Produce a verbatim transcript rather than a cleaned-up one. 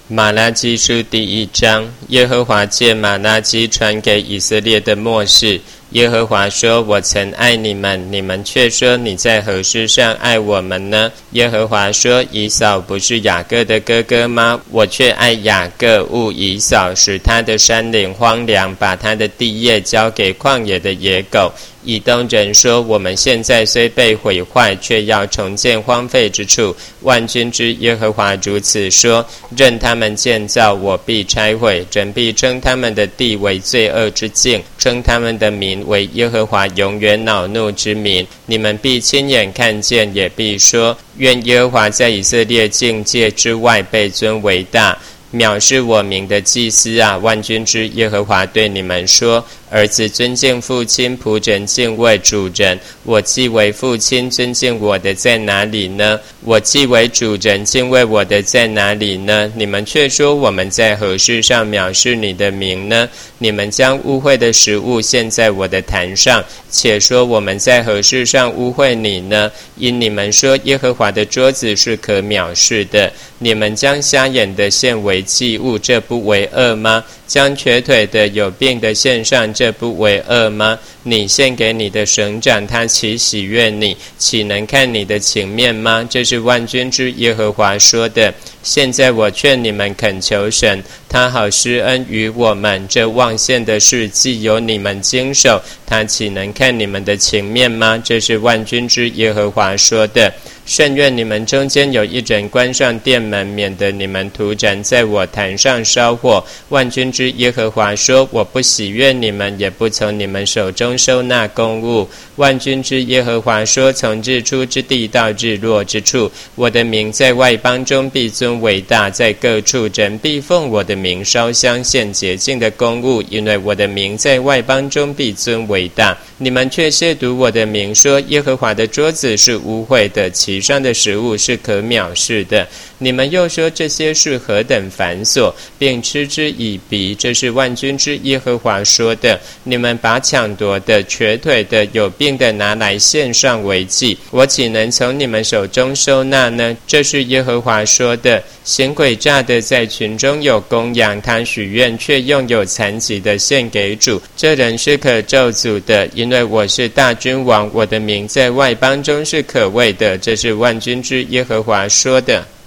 马拉基书第一章，耶和华借马拉基传给以色列的默示。耶和华说：我曾爱你们，你们却说你在何事上爱我们呢？耶和华说：以扫不是雅各的哥哥吗？我却爱雅各，恶以扫，使他的山岭荒凉，把他的地业交给旷野的野狗。以东人说：我们现在虽被毁坏，却要重建荒废之处。万军之耶和华如此说：任他们建造，我必拆毁，整必称他们的地为罪恶之境，称他们的名为耶和华永远恼怒之名。你们必亲眼看见，也必说：愿耶和华在以色列境界之外被尊为大。藐视我名的祭司啊，万军之耶和华对你们说：儿子尊敬父亲，仆人敬畏主人。我既为父亲，尊敬我的在哪里呢？我既为主人，敬畏我的在哪里呢？你们却说我们在何事上藐视你的名呢？你们将污秽的食物献在我的坛上，且说我们在何事上污秽你呢？因你们说耶和华的桌子是可藐视的。你们将瞎眼的献为祭物，这不为恶吗？将瘸腿的有病的献上，这不为恶吗？你献给你的省长，他岂喜悦你？岂能看你的情面吗？这是万军之耶和华说的。现在我劝你们恳求神，他好施恩于我们。这妄献的事既由你们经手，他岂能看你们的情面吗？这是万军之耶和华说的。甚愿你们中间有一人关上殿门，免得你们徒然在我坛上烧火。万军之耶和华说：我不喜悦你们，也不从你们手中收纳公物。万军之耶和华说：从日出之地到日落之处，我的名在外邦中必尊为大，在各处人必奉我的名烧香献洁净的公物，因为我的名在外邦中必尊为大。你们却亵渎我的名，说耶和华的桌子是污秽的，其上的食物是可藐视的。你们又说这些事何等繁琐，并嗤之以鼻。这是万军之耶和华说的。你们把抢夺的、瘸腿的、有病的拿来献上为祭，我岂能从你们手中收纳呢？这是耶和华说的。行诡诈的在群中有公羊，他许愿却用有残疾的献给主，这人是可咒诅的，因为我是大君王，我的名在外邦中是可畏的。这是万军之耶和华说的。